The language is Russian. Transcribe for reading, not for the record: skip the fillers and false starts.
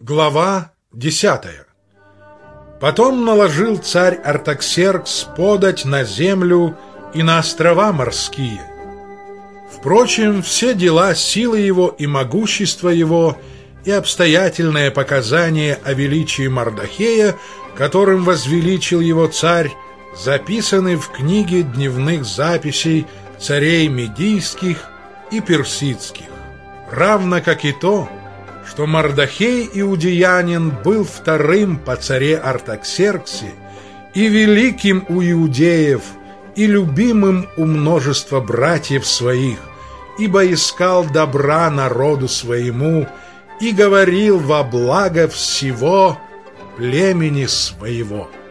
Глава 10. Потом наложил царь Артаксеркс подать на землю и на острова морские. Впрочем, все дела силы его и могущества его и обстоятельное показание о величии Мардохея, которым возвеличил его царь, записаны в книге дневных записей царей медийских и персидских, равно как и то, что Мардохей иудеянин был вторым по царе Артаксерксе и великим у иудеев, и любимым у множества братьев своих, ибо искал добра народу своему и говорил во благо всего племени своего.